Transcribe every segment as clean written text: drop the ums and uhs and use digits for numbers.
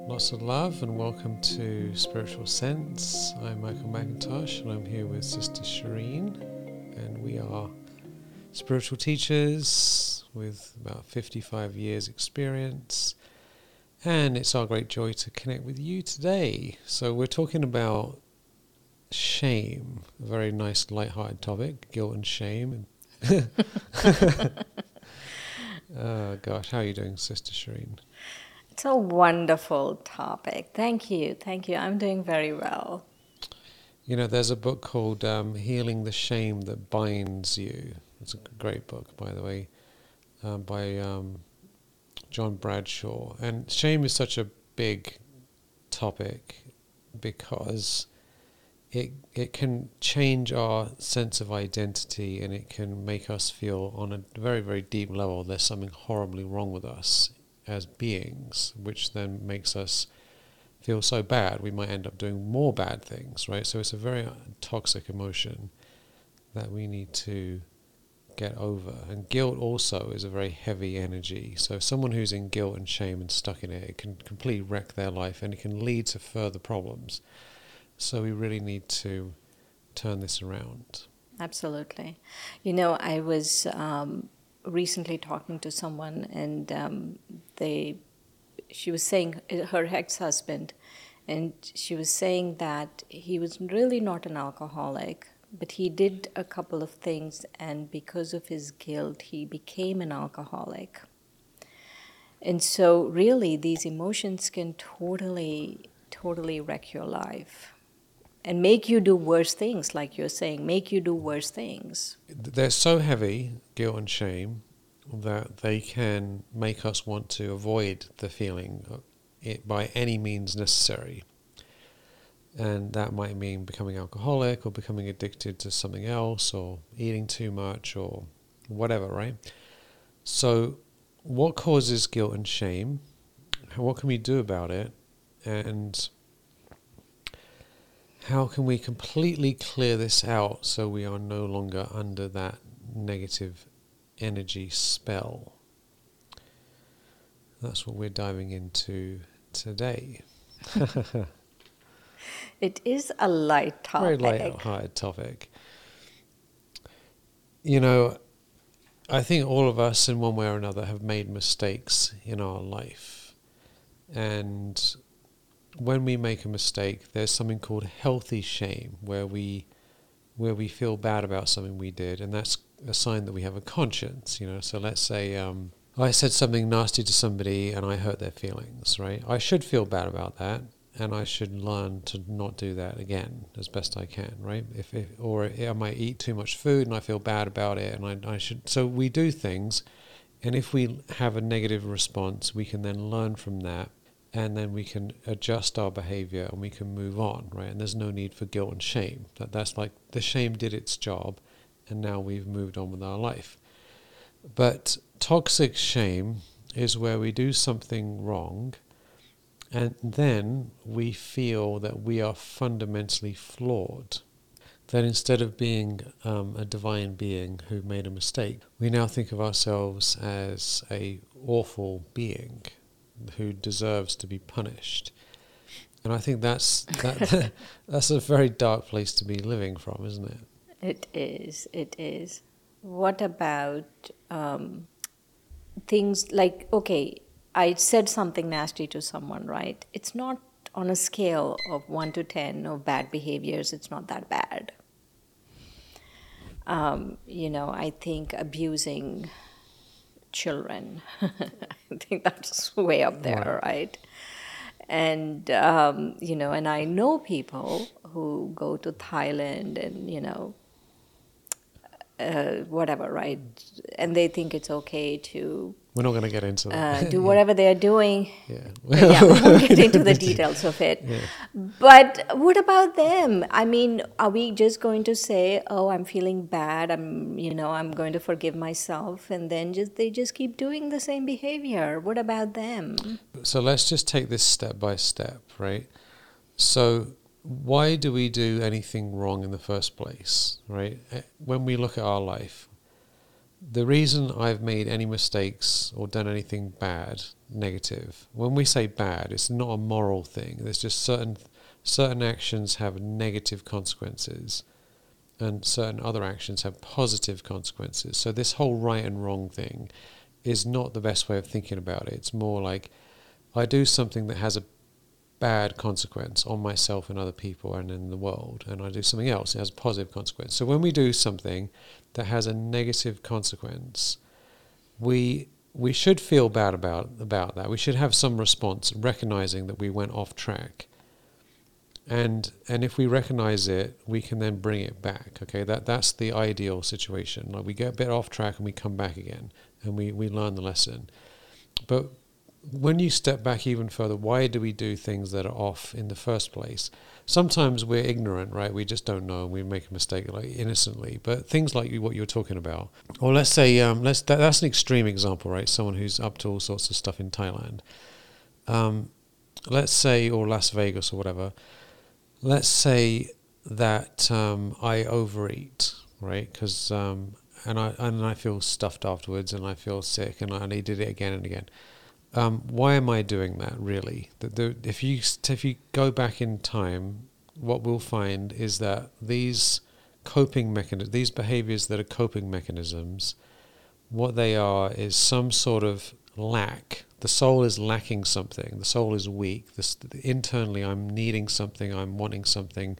Lots of love and welcome to Spiritual Sense. I'm Michael McIntosh and I'm here with Sister Shireen, and we are spiritual teachers with about 55 years experience, and it's our great joy to connect with you today. So we're talking about shame, a very nice light-hearted topic, guilt and shame. Oh gosh, how are you doing, Sister Shireen? It's a wonderful topic. Thank you. Thank you. I'm doing very well. You know, there's a book called Healing the Shame That Binds You. It's a great book, by the way, by John Bradshaw. And shame is such a big topic because it can change our sense of identity, and it can make us feel on a very, very deep level there's something horribly wrong with us as beings, which then makes us feel so bad we might end up doing more bad things, right? So it's a very toxic emotion that we need to get over. And guilt also is a very heavy energy. So someone who's in guilt and shame and stuck in it can completely wreck their life, and it can lead to further problems. So we really need to turn this around. Absolutely. You know, I was recently talking to someone, and she was saying, her ex-husband, and she was saying that he was really not an alcoholic, but he did a couple of things, and because of his guilt, he became an alcoholic. And so really these emotions can totally wreck your life and make you do worse things, like you're saying, make you do worse things. They're so heavy, guilt and shame, that they can make us want to avoid the feeling it by any means necessary. And that might mean becoming alcoholic or becoming addicted to something else or eating too much or whatever, right? So what causes guilt and shame? What can we do about it? And how can we completely clear this out so we are no longer under that negative energy spell? That's what we're diving into today. It is a light topic. Very light-hearted topic. You know, I think all of us in one way or another have made mistakes in our life. And when we make a mistake, there's something called healthy shame, where we feel bad about something we did, and that's a sign that we have a conscience. You know, so let's say I said something nasty to somebody and I hurt their feelings, right? I should feel bad about that, and I should learn to not do that again as best I can, right? Or I might eat too much food and I feel bad about it, and I should. So we do things, and if we have a negative response, we can then learn from that. And then we can adjust our behavior and we can move on, right? And there's no need for guilt and shame. That's like the shame did its job, and now we've moved on with our life. But toxic shame is where we do something wrong, and then we feel that we are fundamentally flawed. That instead of being a divine being who made a mistake, we now think of ourselves as a awful being who deserves to be punished. And I think that's a very dark place to be living from, isn't it? It is. What about things like, okay, I said something nasty to someone, right? It's not on a scale of 1 to 10 of bad behaviors, it's not that bad. You know, I think abusing children, I think that's way up there, right? And, you know, and I know people who go to Thailand and, you know, whatever, right? And they think it's okay to We're not going to get into that. do whatever they're doing. Yeah. Yeah, we won't get into the details of it. Yeah. But what about them? I mean, are we just going to say, "Oh, I'm feeling bad. I'm going to forgive myself," and then they just keep doing the same behavior? What about them? So let's just take this step by step, right? So why do we do anything wrong in the first place, right? When we look at our life, the reason I've made any mistakes or done anything bad, negative, when we say bad, it's not a moral thing. There's just certain actions have negative consequences, and certain other actions have positive consequences. So this whole right and wrong thing is not the best way of thinking about it. It's more like I do something that has a bad consequence on myself and other people and in the world, and I do something else, it has a positive consequence. So when we do something that has a negative consequence, we should feel bad about that. We should have some response, recognizing that we went off track. And if we recognize it, we can then bring it back. Okay, that's the ideal situation. Like we get a bit off track and we come back again, and we learn the lesson. But when you step back even further, why do we do things that are off in the first place? Sometimes we're ignorant, right? We just don't know, and we make a mistake like innocently. But things like what you're talking about, or let's say, that's an extreme example, right? Someone who's up to all sorts of stuff in Thailand, let's say, or Las Vegas or whatever. Let's say that I overeat, right? Because and I feel stuffed afterwards, and I feel sick, and I did it again and again. Why am I doing that, really? If you go back in time, what we'll find is that these these behaviors that are coping mechanisms, what they are is some sort of lack. The soul is lacking something. The soul is weak. Internally, I'm needing something. I'm wanting something.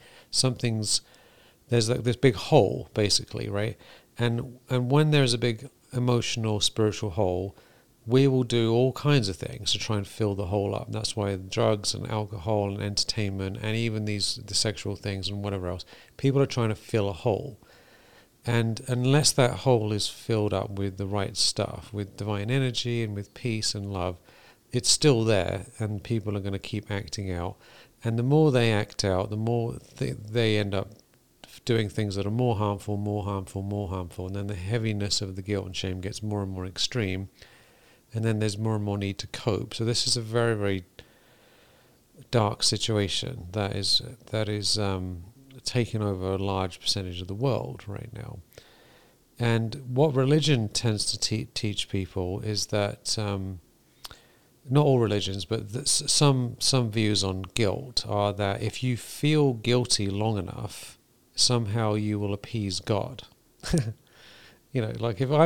There's like this big hole, basically, right? And when there's a big emotional, spiritual hole, we will do all kinds of things to try and fill the hole up. And that's why drugs and alcohol and entertainment and even the sexual things and whatever else, people are trying to fill a hole. And unless that hole is filled up with the right stuff, with divine energy and with peace and love, it's still there, and people are going to keep acting out. And the more they act out, the more they end up doing things that are more harmful, and then the heaviness of the guilt and shame gets more and more extreme. And then there's more and more need to cope. So this is a very, very dark situation that is taking over a large percentage of the world right now. And what religion tends to teach people is that, not all religions, but some views on guilt are that if you feel guilty long enough, somehow you will appease God. You know, like if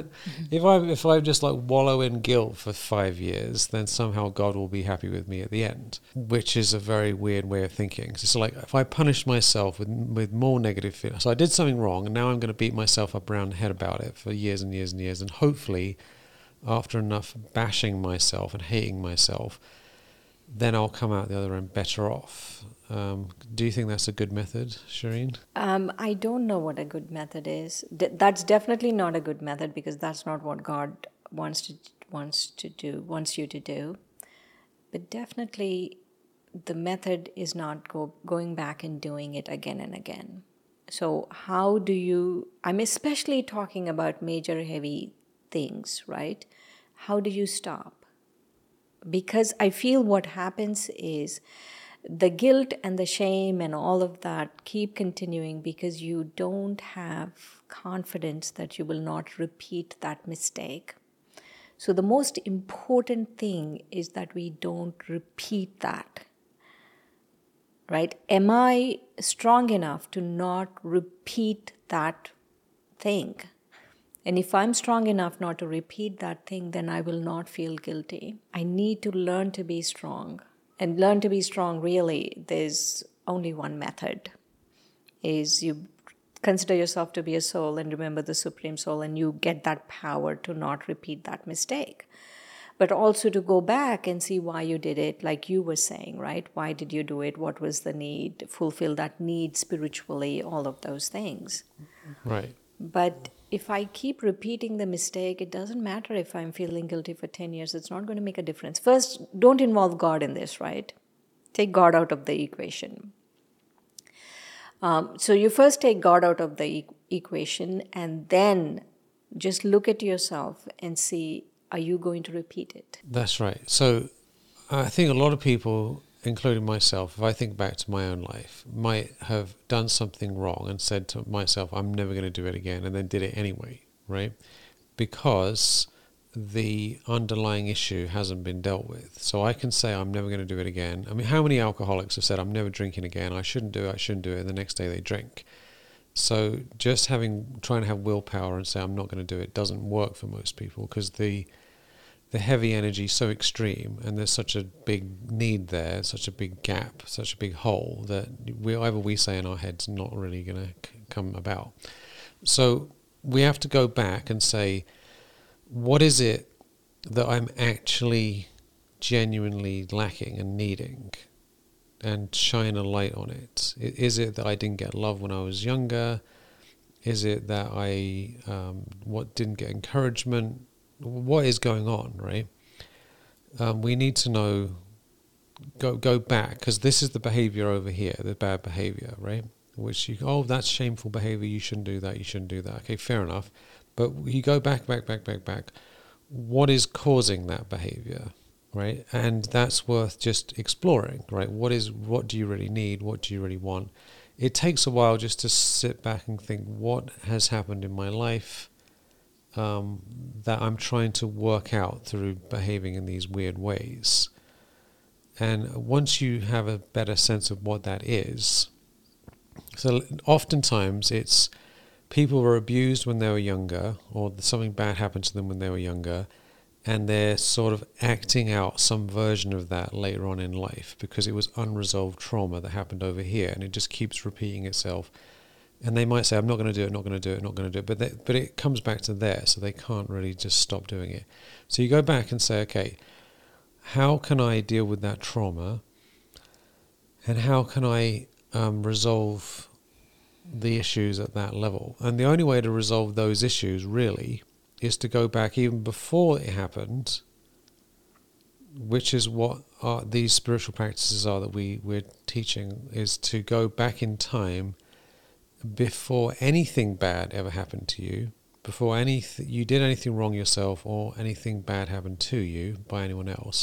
I just like wallow in guilt for 5 years, then somehow God will be happy with me at the end, which is a very weird way of thinking. So it's like if I punish myself with more negative feelings, so I did something wrong, and now I'm going to beat myself up around the head about it for years and years and years, and hopefully, after enough bashing myself and hating myself, then I'll come out the other end better off. Do you think that's a good method, Shireen? I don't know what a good method is. That's definitely not a good method, because that's not what God wants you to do. But definitely, the method is not going back and doing it again and again. So how do you? I'm especially talking about major heavy things, right? How do you stop? Because I feel what happens is the guilt and the shame and all of that keep continuing because you don't have confidence that you will not repeat that mistake. So the most important thing is that we don't repeat that. Right? Am I strong enough to not repeat that thing? And if I'm strong enough not to repeat that thing, then I will not feel guilty. I need to learn to be strong. And learn to be strong, really, there's only one method, is you consider yourself to be a soul and remember the Supreme Soul, and you get that power to not repeat that mistake. But also to go back and see why you did it, like you were saying, right? Why did you do it? What was the need? Fulfill that need spiritually, all of those things. Right. But if I keep repeating the mistake, it doesn't matter if I'm feeling guilty for 10 years. It's not going to make a difference. First, don't involve God in this, right? Take God out of the equation. So you first take God out of the equation, and then just look at yourself and see, are you going to repeat it? That's right. So I think a lot of people, including myself, if I think back to my own life, might have done something wrong and said to myself, I'm never going to do it again, and then did it anyway, right? Because the underlying issue hasn't been dealt with. So I can say I'm never going to do it again. I mean, how many alcoholics have said I'm never drinking again, I shouldn't do it, and the next day they drink. So just trying to have willpower and say I'm not going to do it doesn't work for most people, because the heavy energy is so extreme, and there's such a big need there, such a big gap, such a big hole, that whatever we say in our head's not really going to come about. So we have to go back and say, what is it that I'm actually genuinely lacking and needing, and shine a light on it? Is it that I didn't get love when I was younger? Is it that I didn't get encouragement? What is going on, right? We need to know, go back, because this is the behavior over here, the bad behavior, right? Which that's shameful behavior, you shouldn't do that, Okay, fair enough. But you go back. What is causing that behavior, right? And that's worth just exploring, right? What do you really need? What do you really want? It takes a while just to sit back and think, what has happened in my life that I'm trying to work out through behaving in these weird ways. And once you have a better sense of what that is, so oftentimes it's people were abused when they were younger, or something bad happened to them when they were younger, and they're sort of acting out some version of that later on in life because it was unresolved trauma that happened over here, and it just keeps repeating itself. And they might say, I'm not going to do it, but it comes back to there, so they can't really just stop doing it. So you go back and say, okay, how can I deal with that trauma, and how can I resolve the issues at that level? And the only way to resolve those issues really is to go back even before it happened, which is what these spiritual practices are that we're teaching, is to go back in time before anything bad ever happened to you, before you did anything wrong yourself or anything bad happened to you by anyone else.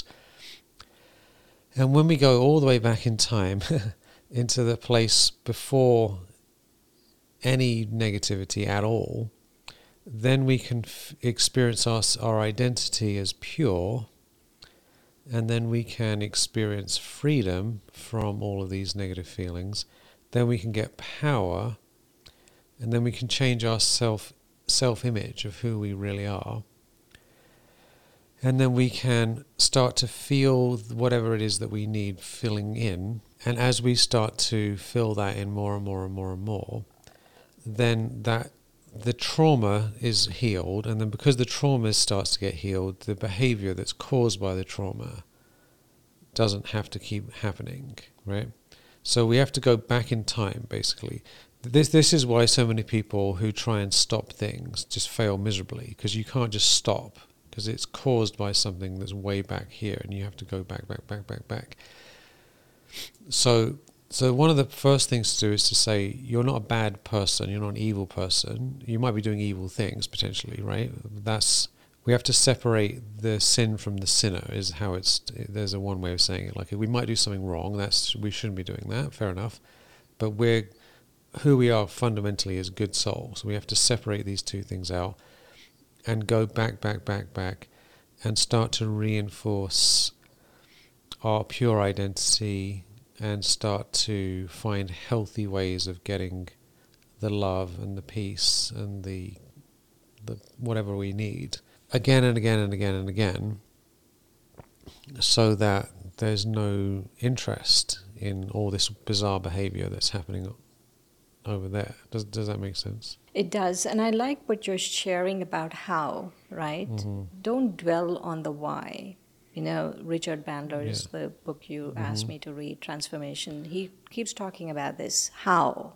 And when we go all the way back in time into the place before any negativity at all, then we can experience our identity as pure, and then we can experience freedom from all of these negative feelings. Then we can get power, and then we can change our self-image of who we really are. And then we can start to feel whatever it is that we need filling in. And as we start to fill that in more and more and more and more, then the trauma is healed. And then because the trauma starts to get healed, the behavior that's caused by the trauma doesn't have to keep happening, right? So we have to go back in time, basically. This is why so many people who try and stop things just fail miserably, because you can't just stop, because it's caused by something that's way back here, and you have to go back. So one of the first things to do is to say, you're not a bad person, you're not an evil person. You might be doing evil things, potentially, right? We have to separate the sin from the sinner, is how there's a one way of saying it. Like, if we might do something wrong, we shouldn't be doing that, fair enough. But who we are fundamentally is good souls. So we have to separate these two things out and go back, and start to reinforce our pure identity, and start to find healthy ways of getting the love and the peace and the whatever we need again and again, so that there's no interest in all this bizarre behavior that's happening over there. Does that make sense? It does. And I like what you're sharing about how, right? Mm-hmm. Don't dwell on the why. Richard Bandler's, the book you asked me to read, Transformation, he keeps talking about this. How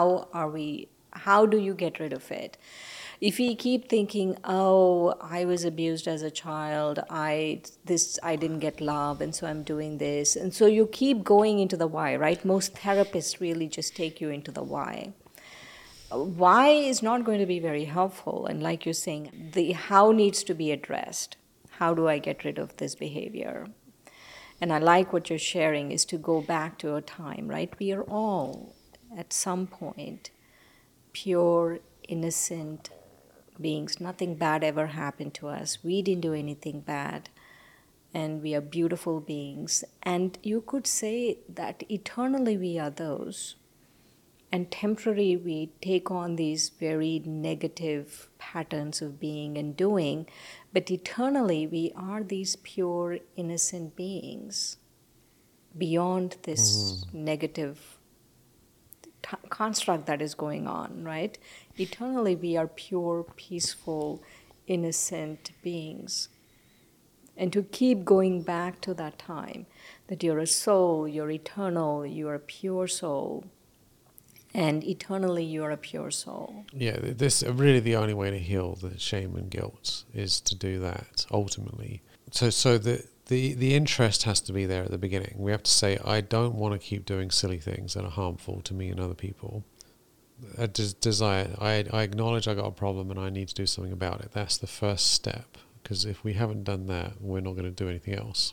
do you get rid of it? If we keep thinking, I was abused as a child, I didn't get love, and so I'm doing this. And so you keep going into the why, right? Most therapists really just take you into the why. Why is not going to be very helpful. And like you're saying, the how needs to be addressed. How do I get rid of this behavior? And I like what you're sharing is to go back to a time, right? We are all, at some point, pure, innocent, beings. Nothing bad ever happened to us. We didn't do anything bad. And we are beautiful beings. And you could say that eternally we are those. And temporarily we take on these very negative patterns of being and doing. But eternally we are these pure, innocent beings beyond this negative construct that is going on, right? Eternally we are pure, peaceful, innocent beings. And to keep going back to that time, that you're a soul, you're eternal, you're a pure soul, and eternally you're a pure soul. Yeah, this really the only way to heal the shame and guilt is to do that, ultimately. So the interest has to be there at the beginning. We have to say, I don't want to keep doing silly things that are harmful to me and other people. A desire, I acknowledge I got a problem and I need to do something about it. That's the first step. Because if we haven't done that, we're not going to do anything else.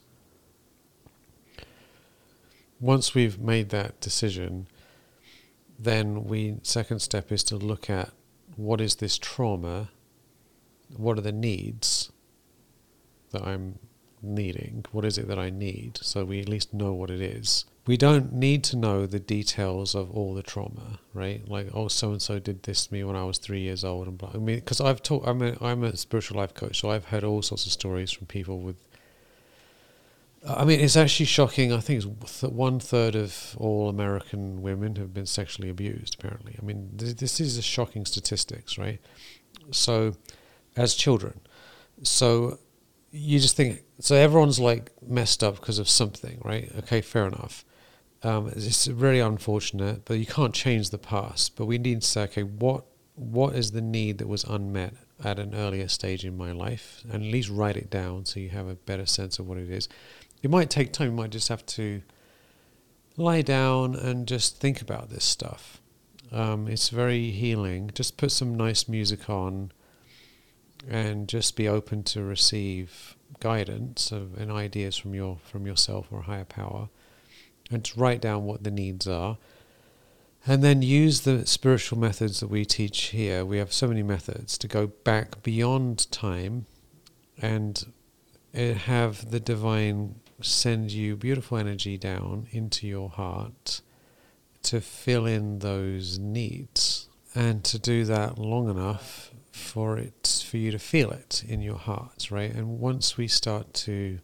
Once we've made that decision, then second step is to look at what is this trauma, what are the needs that I'm needing, what is it that I need, so we at least know what it is. We don't need to know the details of all the trauma, right? Like, oh, so-and-so did this to me when I was 3 years old. And blah. I mean, because I'm a spiritual life coach, so I've heard all sorts of stories from people with... I mean, it's actually shocking. I think it's 1/3 of all American women have been sexually abused, apparently. I mean, this is a shocking statistics, right? So, as children. So, you just think... So everyone's like messed up because of something, right? Okay, fair enough. It's very unfortunate, but you can't change the past. But we need to say, okay, what is the need that was unmet at an earlier stage in my life? And at least write it down so you have a better sense of what it is. It might take time. You might just have to lie down and just think about this stuff. It's very healing. Just put some nice music on and just be open to receive guidance and ideas from yourself or higher power. And to write down what the needs are, and then use the spiritual methods that we teach here. We have so many methods to go back beyond time and have the divine send you beautiful energy down into your heart to fill in those needs, and to do that long enough for you to feel it in your heart, right? And once we start to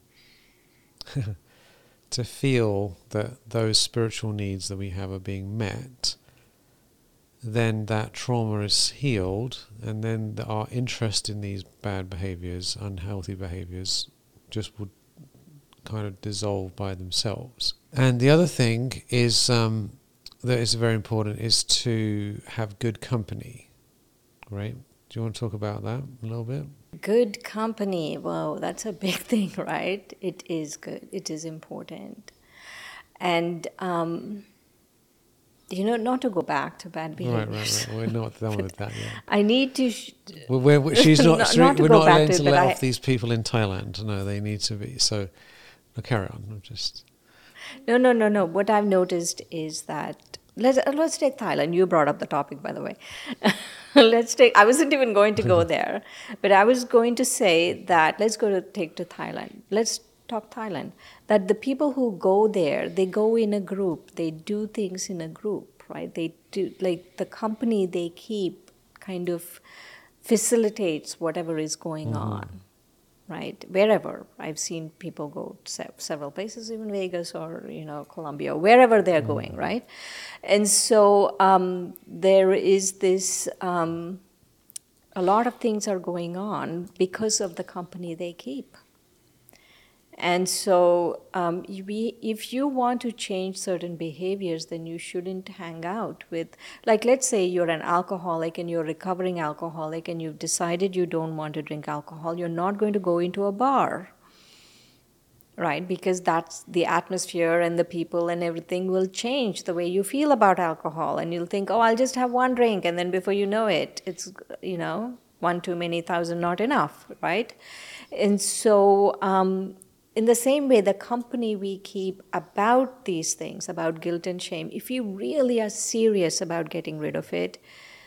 to feel that those spiritual needs that we have are being met, then that trauma is healed, and then our interest in these bad behaviors, unhealthy behaviors, just would kind of dissolve by themselves. And the other thing is that is very important is to have good company, right? Do you want to talk about that a little bit? Good company, well, that's a big thing, right? It is good. It is important. And, not to go back to bad behaviors. Right. We're not done with that yet. I need to... She's not... not to we're go not back allowed to it, to but let off these people in Thailand. No, they need to be. So, carry on. I'm just... No. What I've noticed is that... Let's take Thailand. You brought up the topic, by the way. I wasn't even going to go there, but I was going to say that take to Thailand. Let's talk Thailand. That the people who go there, they go in a group. They do things in a group, right? They do, like the company they keep kind of facilitates whatever is going on. Right, wherever. I've seen people go several places, even Vegas or Colombia, wherever they're going, right? And so there is this. A lot of things are going on because of the company they keep. And so if you want to change certain behaviors, then you shouldn't hang out with, like, let's say you're an alcoholic and you're a recovering alcoholic and you've decided you don't want to drink alcohol, you're not going to go into a bar, right? Because that's the atmosphere and the people and everything will change the way you feel about alcohol. And you'll think, oh, I'll just have one drink. And then before you know it, it's, one too many, thousand not enough, right? And so... in the same way, the company we keep about these things, about guilt and shame, if you really are serious about getting rid of it,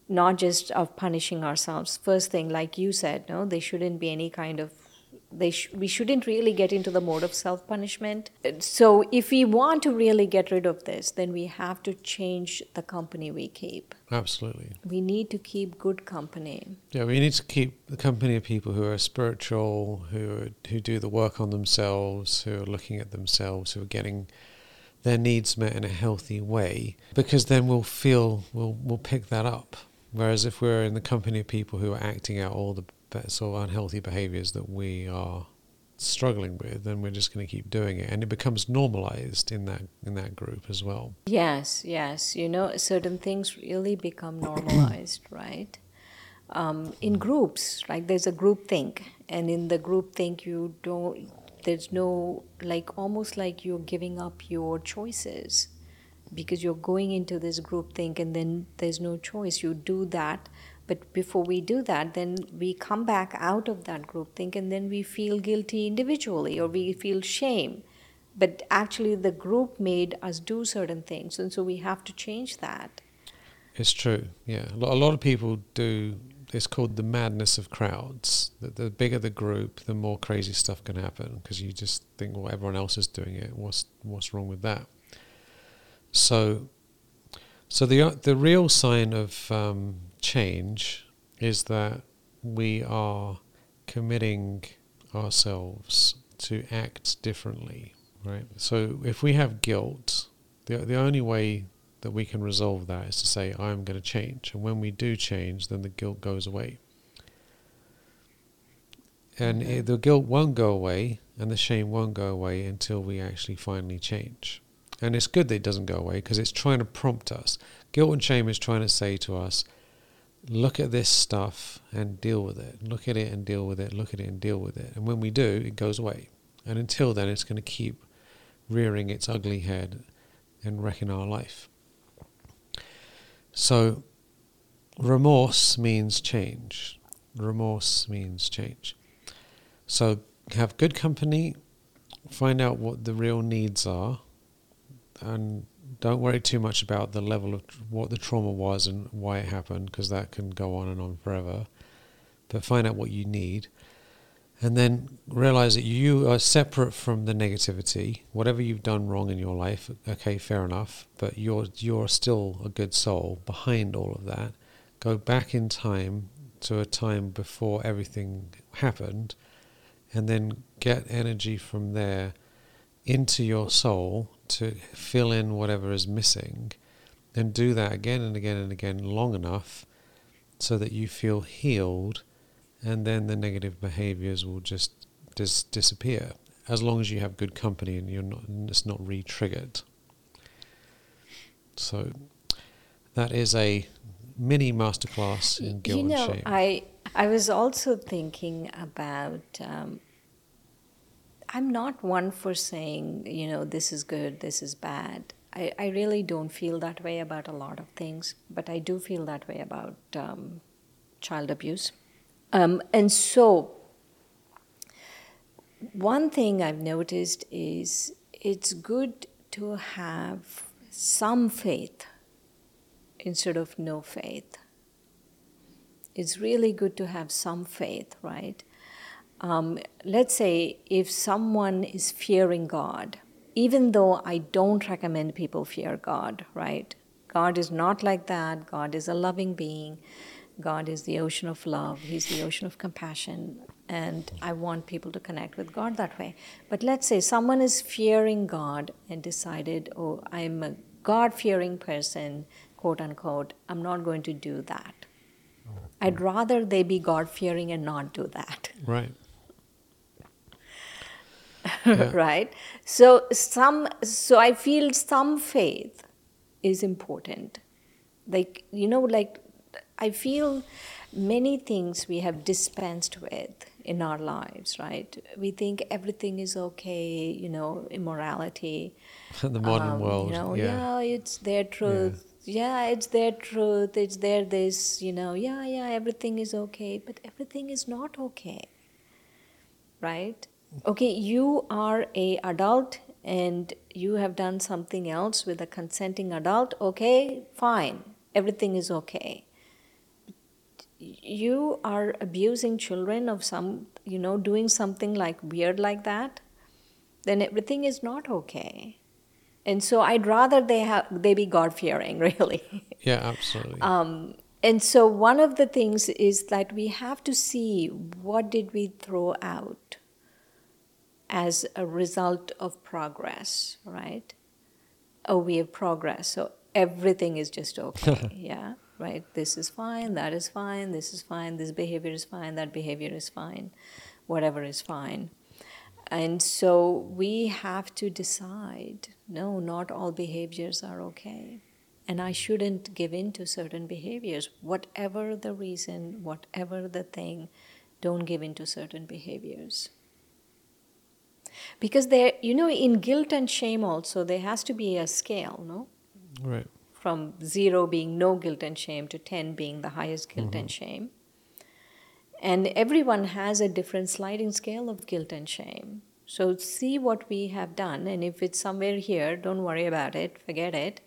not just of punishing ourselves. First thing, like you said, no, there shouldn't be any kind of we shouldn't really get into the mode of self-punishment. So if we want to really get rid of this, then we have to change the company we keep. Absolutely. We need to keep good company. Yeah, we need to keep the company of people who are spiritual, who do the work on themselves, who are looking at themselves, who are getting their needs met in a healthy way, because then we'll pick that up. Whereas if we're in the company of people who are acting out all the sort of unhealthy behaviors that we are struggling with, then we're just going to keep doing it, and it becomes normalized in that group as well. Yes, certain things really become normalized, right? In groups, like there's a group think, and in the group think there's no, like almost like you're giving up your choices because you're going into this group think, and then there's no choice. You do that. But before we do that, then we come back out of that group think, and then we feel guilty individually, or we feel shame. But actually, the group made us do certain things, and so we have to change that. It's true, yeah. A lot of people do. It's called the madness of crowds. The bigger the group, the more crazy stuff can happen, because you just think, well, everyone else is doing it. What's wrong with that? So the real sign of change is that we are committing ourselves to act differently, right? So if we have guilt, the only way that we can resolve that is to say, I'm going to change. And when we do change, then the guilt goes away. And the guilt won't go away and the shame won't go away until we actually finally change. And it's good that it doesn't go away, because it's trying to prompt us. Guilt and shame is trying to say to us, look at this stuff and deal with it. Look at it and deal with it. Look at it and deal with it. And when we do, it goes away. And until then, it's going to keep rearing its ugly head and wrecking our life. So remorse means change. Remorse means change. So have good company, find out what the real needs are, and don't worry too much about the level of what the trauma was and why it happened, because that can go on and on forever. But find out what you need, and then realize that you are separate from the negativity. Whatever you've done wrong in your life, okay, fair enough, but you're still a good soul behind all of that. Go back in time to a time before everything happened, and then get energy from there into your soul to fill in whatever is missing, and do that again and again and again long enough so that you feel healed, and then the negative behaviors will just disappear, as long as you have good company and it's not re-triggered. So that is a mini masterclass in guilt and shame. I was also thinking about I'm not one for saying, this is good, this is bad. I really don't feel that way about a lot of things, but I do feel that way about child abuse. And so one thing I've noticed is it's good to have some faith instead of no faith. It's really good to have some faith, right? Let's say if someone is fearing God, even though I don't recommend people fear God, right? God is not like that. God is a loving being. God is the ocean of love. He's the ocean of compassion. And I want people to connect with God that way. But let's say someone is fearing God and decided, oh, I'm a God-fearing person, quote unquote, I'm not going to do that. I'd rather they be God-fearing and not do that. Right. Yeah. Right? So I feel some faith is important. I feel many things we have dispensed with in our lives, right? We think everything is okay, immorality. The modern world, it's their truth. Yeah, it's their truth. It's their this, everything is okay. But everything is not okay, right? Okay, you are a adult and you have done something else with a consenting adult. Okay, fine. Everything is okay. you are abusing children of some, doing something like weird like that, then everything is not okay. And so I'd rather they be God-fearing, really. Yeah, absolutely. And so one of the things is that we have to see what did we throw out as a result of progress, right? Oh, we have progress, so everything is just okay. Yeah, right? This is fine, that is fine, this is fine, this behavior is fine, that behavior is fine, whatever is fine. And so we have to decide, no, not all behaviors are okay. And I shouldn't give in to certain behaviors. Whatever the reason, whatever the thing, don't give in to certain behaviors. Because there, in guilt and shame also, there has to be a scale, no? Right. From 0 being no guilt and shame to 10 being the highest guilt and shame. And everyone has a different sliding scale of guilt and shame. So see what we have done, and if it's somewhere here, don't worry about it, forget it,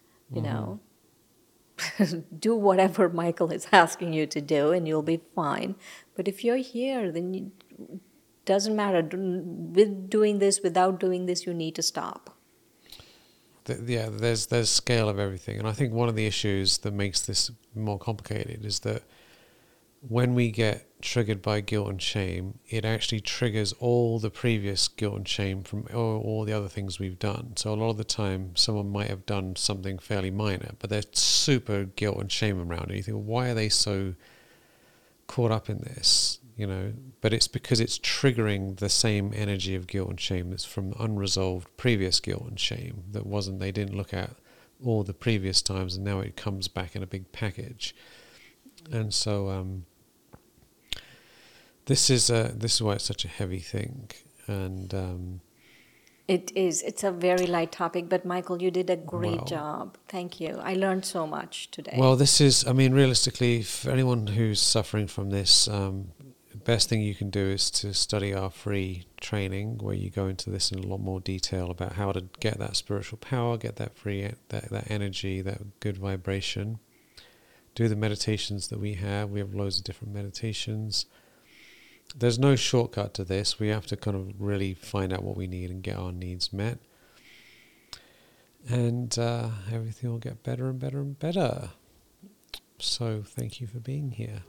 do whatever Michael is asking you to do, and you'll be fine. But if you're here, then doesn't matter. With doing this, without doing this, you need to stop. There's scale of everything, and I think one of the issues that makes this more complicated is that when we get triggered by guilt and shame, it actually triggers all the previous guilt and shame from all the other things we've done. So a lot of the time, someone might have done something fairly minor, but they're super guilt and shame around it. You think, why are they so caught up in this? But it's because it's triggering the same energy of guilt and shame that's from unresolved previous guilt and shame they didn't look at all the previous times, and now it comes back in a big package. And so this is why it's such a heavy thing. And it is. It's a very light topic, but Michael, you did a great job. Thank you. I learned so much today. Well, realistically, for anyone who's suffering from this, the best thing you can do is to study our free training, where you go into this in a lot more detail about how to get that spiritual power, get that free, that energy, that good vibration. Do the meditations that we have. We have loads of different meditations. There's no shortcut to this. We have to kind of really find out what we need and get our needs met. And everything will get better and better and better. So thank you for being here.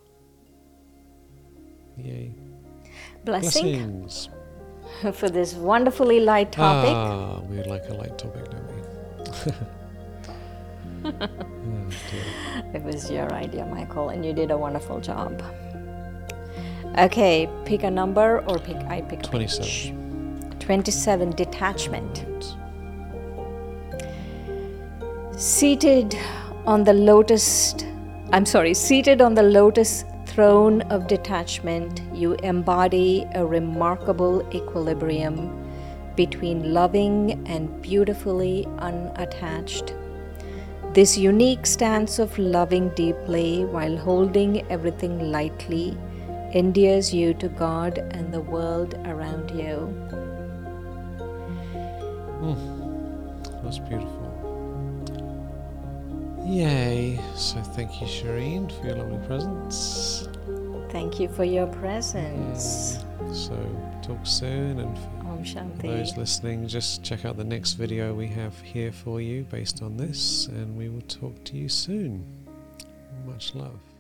Yay. Blessings. For this wonderfully light topic. We like a light topic, don't we? It was your idea, Michael, and you did a wonderful job. Okay, pick a number or I pick 27. 27, detachment. Seated on the lotus throne of detachment, you embody a remarkable equilibrium between loving and beautifully unattached. This unique stance of loving deeply while holding everything lightly endears you to God and the world around you. That's beautiful. Yay. So thank you, Shireen, for your lovely presence. Thank you for your presence. Yeah. So talk soon, and for those listening, just check out the next video we have here for you based on this, and we will talk to you soon. Much love.